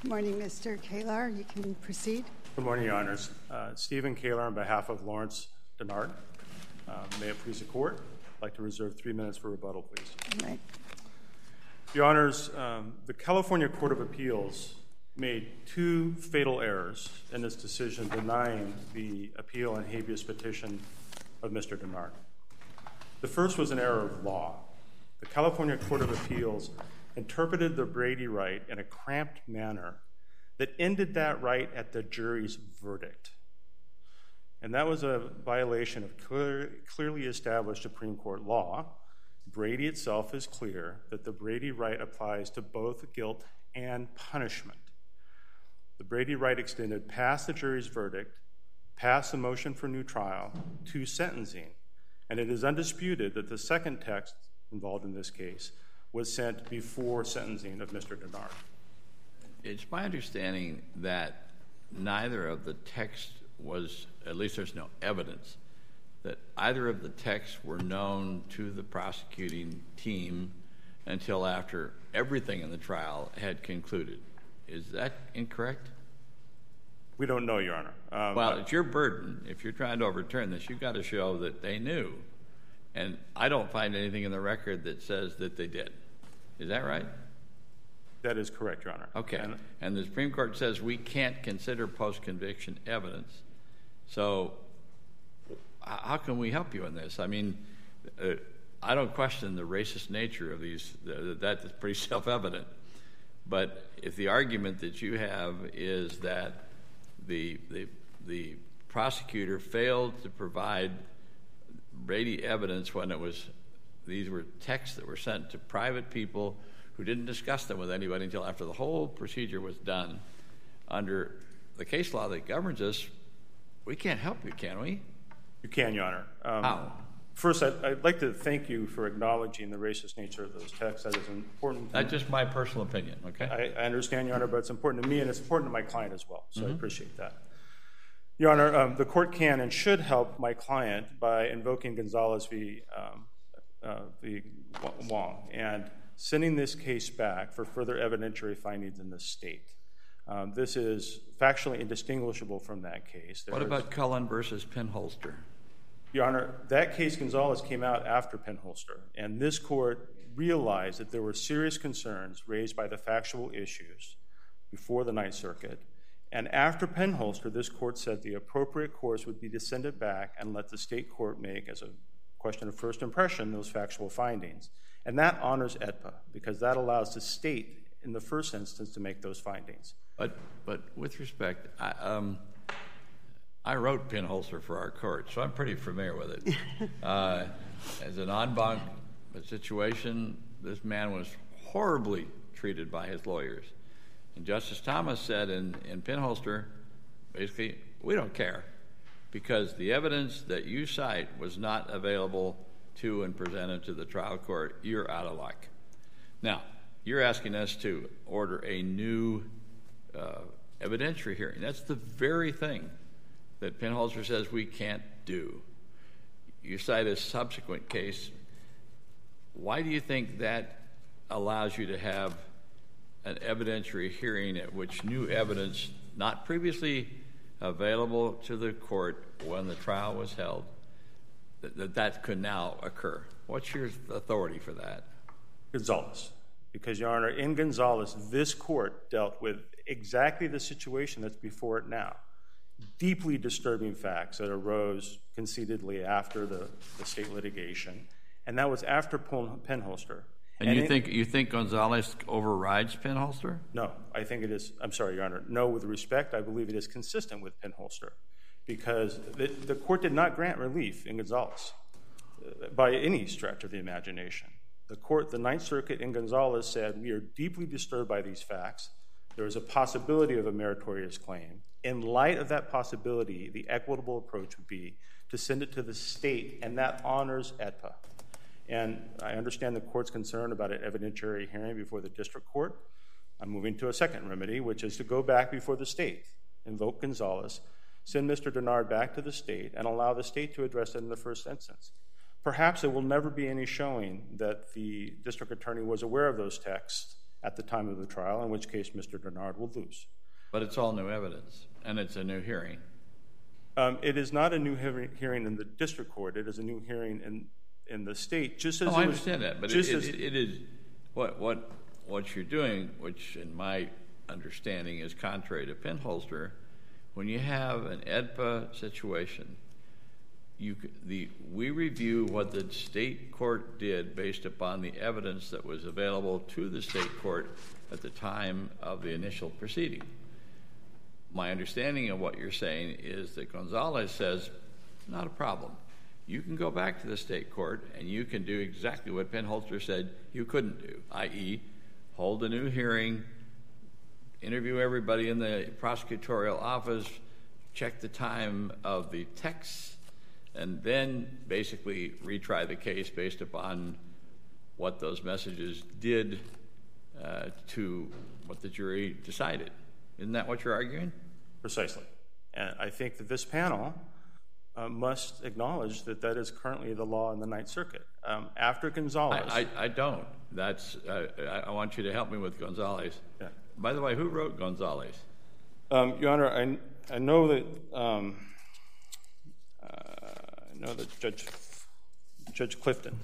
Good morning, Mr. Kalar. You can proceed. Good morning, Your Honors. Stephen Kalar on behalf of Lawrence Dennard. May it please the Court, I'd like to reserve 3 minutes for rebuttal, please. All right. Your Honors, the California Court of Appeals made two fatal errors in its decision denying the appeal and habeas petition of Mr. Dennard. The first was an error of law. The California Court of Appeals interpreted the Brady right in a cramped manner that ended that right at the jury's verdict. And that was a violation of clearly established Supreme Court law. Brady itself is clear that the Brady right applies to both guilt and punishment. The Brady right extended past the jury's verdict, past the motion for new trial, to sentencing. And it is undisputed that the second text involved in this case was sent before sentencing of Mr. Dennard. It's my understanding that neither of the texts was, at least there's no evidence, that either of the texts were known to the prosecuting team until after everything in the trial had concluded. Is that incorrect? We don't know, Your Honor. Well, it's your burden. If you're trying to overturn this, you've got to show that they knew. And I don't find anything in the record that says that they did. Is that right? That is correct, Your Honor. Okay. And the Supreme Court says we can't consider post-conviction evidence. So how can we help you in this? I mean, I don't question the racist nature of these. That's pretty self-evident. But if the argument that you have is that the prosecutor failed to provide Brady evidence when these were texts that were sent to private people who didn't discuss them with anybody until after the whole procedure was done, under the case law that governs us, we can't help you, can we? You can, Your Honor. How? First, I'd like to thank you for acknowledging the racist nature of those texts. That is important. That's just my personal opinion, okay? I understand, Your Honor, but it's important to me and it's important to my client as well, so I appreciate that. Your Honor, the court can and should help my client by invoking Gonzalez v. Wong and sending this case back for further evidentiary findings in the state. This is factually indistinguishable from that case. What about Cullen versus Penholster? Your Honor, that case, Gonzalez, came out after Penholster, and this court realized that there were serious concerns raised by the factual issues before the Ninth Circuit. And after Penholster, this court said the appropriate course would be to send it back and let the state court make, as a question of first impression, those factual findings. And that honors AEDPA, because that allows the state, in the first instance, to make those findings. But with respect, I wrote Penholster for our court, so I'm pretty familiar with it. As an en banc situation, this man was horribly treated by his lawyers. And Justice Thomas said in Penholster, basically, we don't care, because the evidence that you cite was not available to and presented to the trial court. You're out of luck. Now, you're asking us to order a new evidentiary hearing. That's the very thing that Penholster says we can't do. You cite a subsequent case. Why do you think that allows you to have an evidentiary hearing at which new evidence, not previously available to the court when the trial was held, that could now occur? What's your authority for that? Gonzalez. Because, Your Honor, in Gonzalez, this court dealt with exactly the situation that's before it now. Deeply disturbing facts that arose conceitedly after the state litigation, and that was after Penholster. And you think Gonzalez overrides Penholster? No, I think it is. I'm sorry, Your Honor. No, with respect, I believe it is consistent with Penholster, because the court did not grant relief in Gonzalez by any stretch of the imagination. The Ninth Circuit in Gonzalez said, we are deeply disturbed by these facts. There is a possibility of a meritorious claim. In light of that possibility, the equitable approach would be to send it to the state, and that honors AEDPA. And I understand the court's concern about an evidentiary hearing before the district court. I'm moving to a second remedy, which is to go back before the state, invoke Gonzalez, send Mr. Dennard back to the state, and allow the state to address it in the first instance. Perhaps there will never be any showing that the district attorney was aware of those texts at the time of the trial, in which case Mr. Dennard will lose. But it's all new evidence, and it's a new hearing. It is not a new hearing in the district court. It is a new hearing in the state, just as I understand that, but it is what you're doing, which in my understanding is contrary to Penholster. When you have an AEDPA situation, we review what the state court did based upon the evidence that was available to the state court at the time of the initial proceeding. My understanding of what you're saying is that Gonzalez says, not a problem. You can go back to the state court and you can do exactly what Penholster said you couldn't do, i.e., hold a new hearing, interview everybody in the prosecutorial office, check the time of the texts, and then basically retry the case based upon what those messages did to what the jury decided. Isn't that what you're arguing? Precisely. And I think that this panel must acknowledge that that is currently the law in the Ninth Circuit. After Gonzalez... I don't. I want you to help me with Gonzalez. Yeah. By the way, who wrote Gonzalez? Your Honor, I know that Judge Clifton,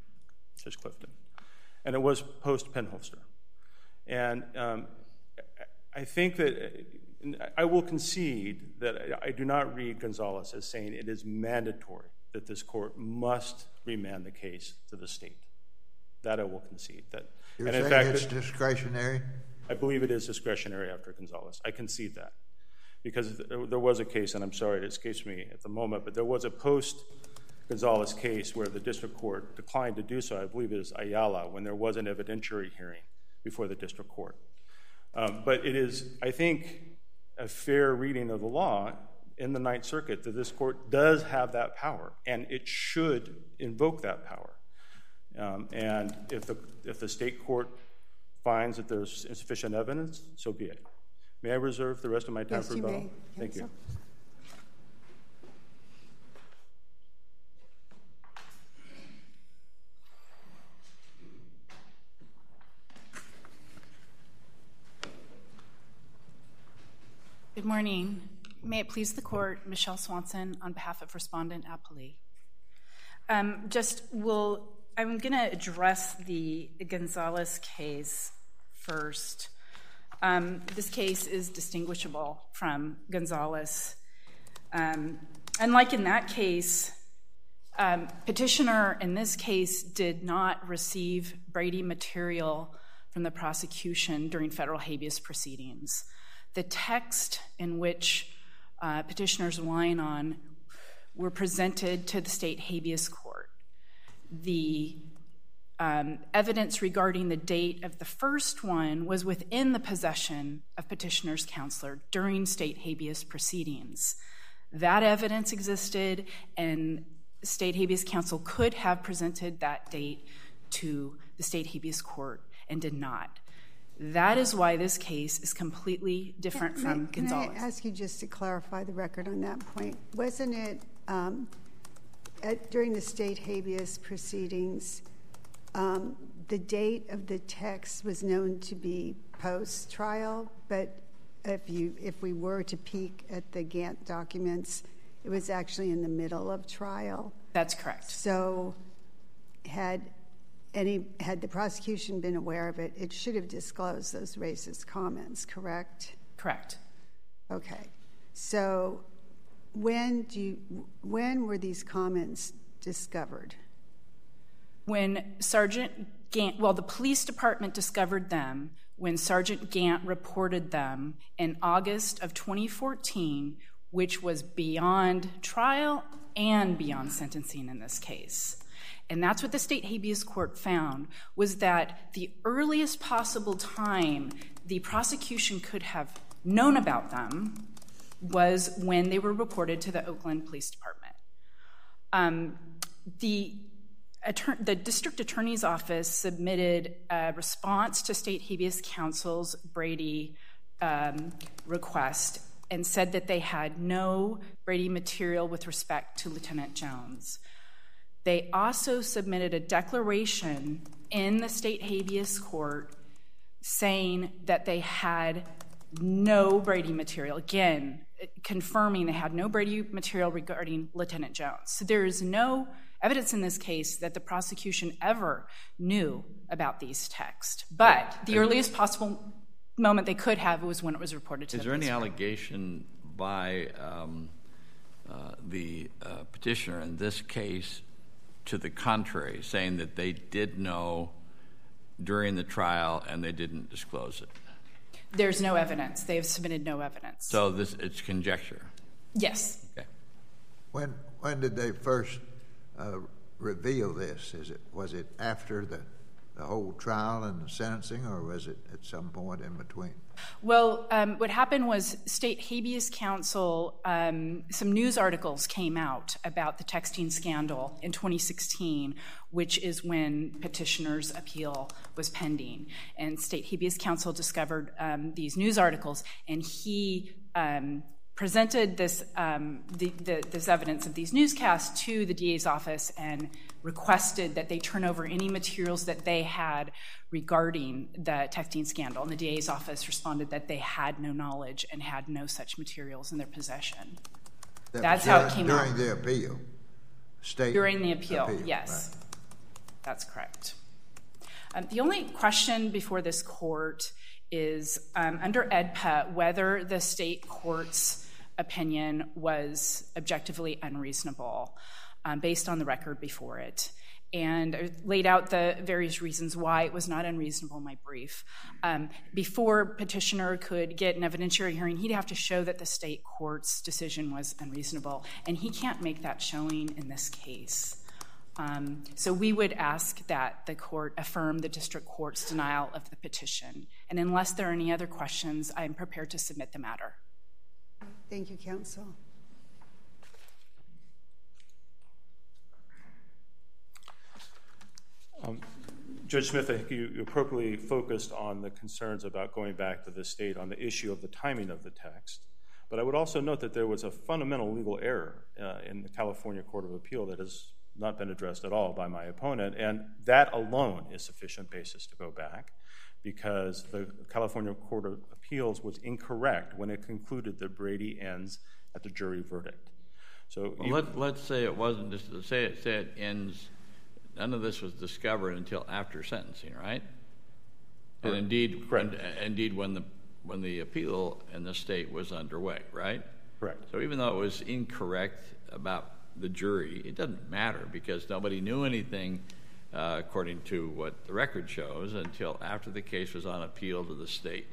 and it was post Penholster, and I think that I will concede that I do not read Gonzalez as saying it is mandatory that this court must remand the case to the state. That I will concede. You're saying it's discretionary? I believe it is discretionary after Gonzalez. I concede that. Because there was a case, and I'm sorry it escapes me at the moment, but there was a post-Gonzalez case where the district court declined to do so. I believe it is Ayala, when there was an evidentiary hearing before the district court. But it is, I think, a fair reading of the law in the Ninth Circuit that this court does have that power, and it should invoke that power. And if the state court finds that there's insufficient evidence, so be it. May I reserve the rest of my time for rebuttal? Yes, you may. Thank you. Good morning. May it please the court, Michelle Swanson on behalf of Respondent Appellee. I'm going to address the Gonzalez case first. This case is distinguishable from Gonzalez. Unlike in that case, petitioner in this case did not receive Brady material from the prosecution during federal habeas proceedings. The text in which petitioners relying on were presented to the state habeas court. The evidence regarding the date of the first one was within the possession of petitioner's counselor during state habeas proceedings. That evidence existed, and state habeas counsel could have presented that date to the state habeas court and did not. That is why this case is completely different from Gonzalez. Can I ask you just to clarify the record on that point? Wasn't it during the state habeas proceedings, the date of the text was known to be post-trial, but if we were to peek at the Gantt documents, it was actually in the middle of trial? That's correct. So had the prosecution been aware of it, it should have disclosed those racist comments, correct? Correct. Okay. So when were these comments discovered? When Sergeant Gantt, the police department discovered them when Sergeant Gantt reported them in August of 2014, which was beyond trial and beyond sentencing in this case. And that's what the state habeas court found, was that the earliest possible time the prosecution could have known about them was when they were reported to the Oakland Police Department. The district attorney's office submitted a response to state habeas counsel's Brady request and said that they had no Brady material with respect to Lieutenant Jones. They also submitted a declaration in the state habeas court saying that they had no Brady material, again, confirming they had no Brady material regarding Lieutenant Jones. So there is no evidence in this case that the prosecution ever knew about these texts. But the earliest possible moment they could have was when it was reported to them. Is there any allegation by the petitioner in this case to the contrary, saying that they did know during the trial and they didn't disclose it? There's no evidence. They have submitted no evidence. So it's conjecture? Yes. Okay. When did they first reveal this? Was it after the whole trial and the sentencing, or was it at some point in between? Well, what happened was State Habeas Council, some news articles came out about the texting scandal in 2016, which is when petitioner's appeal was pending. And State Habeas Council discovered these news articles, and he presented this evidence of these newscasts to the DA's office and requested that they turn over any materials that they had regarding the texting scandal. And the DA's office responded that they had no knowledge and had no such materials in their possession. That's how it came out. During the appeal? During the appeal, yes. Right. That's correct. The only question before this court is, under AEDPA, whether the state court's opinion was objectively unreasonable based on the record before it. And I laid out the various reasons why it was not unreasonable in my brief. Before petitioner could get an evidentiary hearing, he'd have to show that the state court's decision was unreasonable, and he can't make that showing in this case. So we would ask that the court affirm the district court's denial of the petition. And unless there are any other questions, I am prepared to submit the matter. Thank you, counsel. Judge Smith, I think you appropriately focused on the concerns about going back to the state on the issue of the timing of the text. But I would also note that there was a fundamental legal error in the California Court of Appeal that has not been addressed at all by my opponent, and that alone is sufficient basis to go back, because the California Court of Appeals was incorrect when it concluded that Brady ends at the jury verdict. So let's say it wasn't, just say it ends. None of this was discovered until after sentencing, right? And indeed, correct. Indeed, when the appeal in the state was underway, right? Correct. So even though it was incorrect about the jury, it doesn't matter, because nobody knew anything, according to what the record shows, until after the case was on appeal to the state.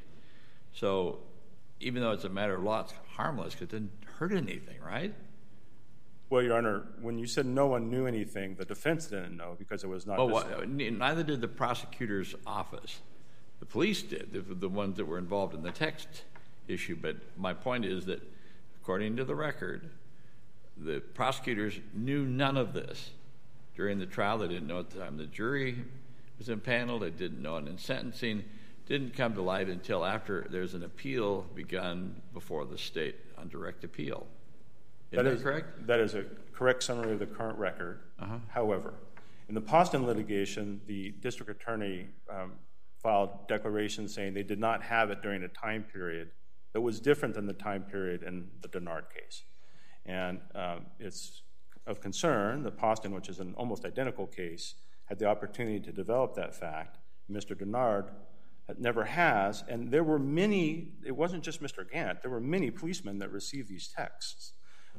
So even though it's a matter of law, it's harmless because it didn't hurt anything, right? Well, Your Honor, when you said no one knew anything, the defense didn't know because it was not. Neither did the prosecutor's office. The police did, the ones that were involved in the text issue. But my point is that, according to the record, the prosecutors knew none of this during the trial. They didn't know at the time the jury was impaneled. They didn't know it in sentencing. Didn't come to light until after there's an appeal begun before the state on direct appeal. Is that correct? That is a correct summary of the current record. However, in the Poston litigation, the district attorney filed declarations saying they did not have it during a time period that was different than the time period in the Denard case. And it's of concern that Poston, which is an almost identical case, had the opportunity to develop that fact. Mr. Denard never has, and there were many, it wasn't just Mr. Gant, there were many policemen that received these texts.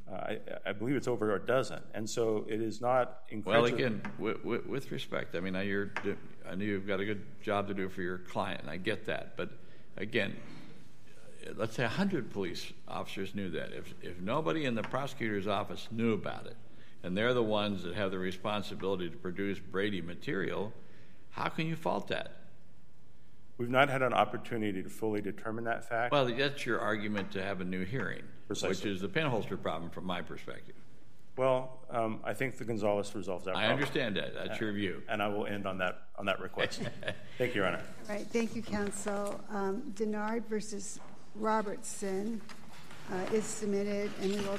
I believe it's over a dozen, and so it is not incredible. Well, again, with respect, I mean, I know you've got a good job to do for your client, and I get that. But again, let's say 100 police officers knew that. If nobody in the prosecutor's office knew about it, and they're the ones that have the responsibility to produce Brady material, how can you fault that? We've not had an opportunity to fully determine that fact. Well, that's your argument to have a new hearing, Precisely. Which is the pinholster problem from my perspective. Well, I think the Gonzalez resolves that problem. I understand that. That's your view. And I will end on that request. Thank you, Your Honor. All right. Thank you, counsel. Denard versus Robertson is submitted, and we will